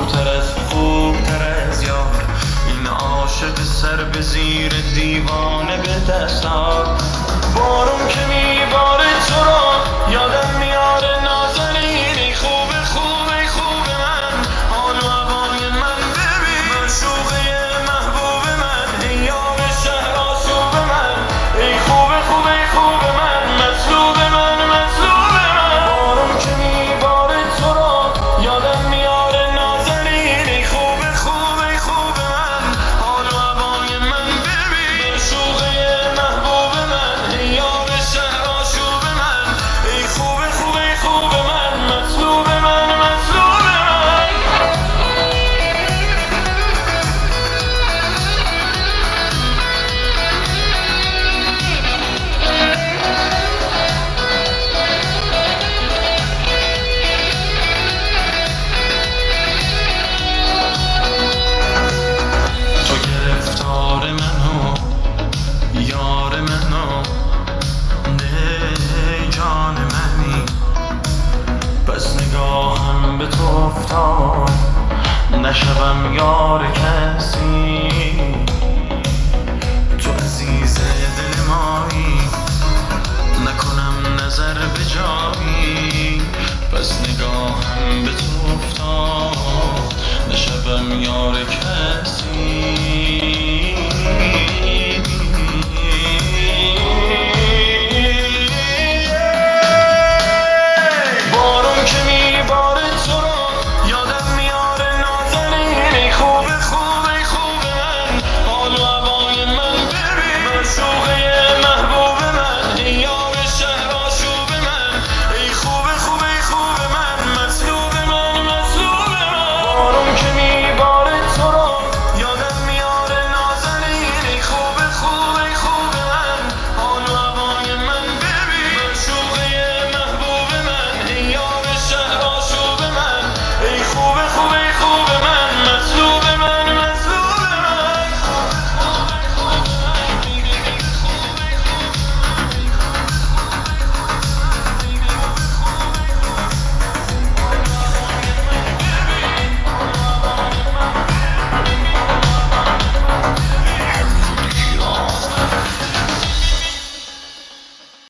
خوبتر از یار، این عاشق سر به زیر دیوانه به دستار. بارون که میباره تو را یادم میاره نازنین، ای خوب خوب ای خوب من، حال و هوای من ببین، معشوقه محبوب من، ای یار شهر آسوب من، ای خوب خوب ای خوب من، مطلوب من مطلوب من. بارون که میباره تو را یادم میاره نازنین، ای خوب خوب ای خوب من، حال و هوای من ببین، معشوقه محبوب من، ای یار شهر آسوب من، ای خوب خوب ای خوب من، مطلوب من مطلوب من. تو گرفتار منو یار منو، ای جان منی، بس نگاهم به تو افتاد نشوم یار کسی. تو عزیز دل مایی، نکنم نظر به جایی، بس نگاهم به تو افتاد نشوم یار کسی.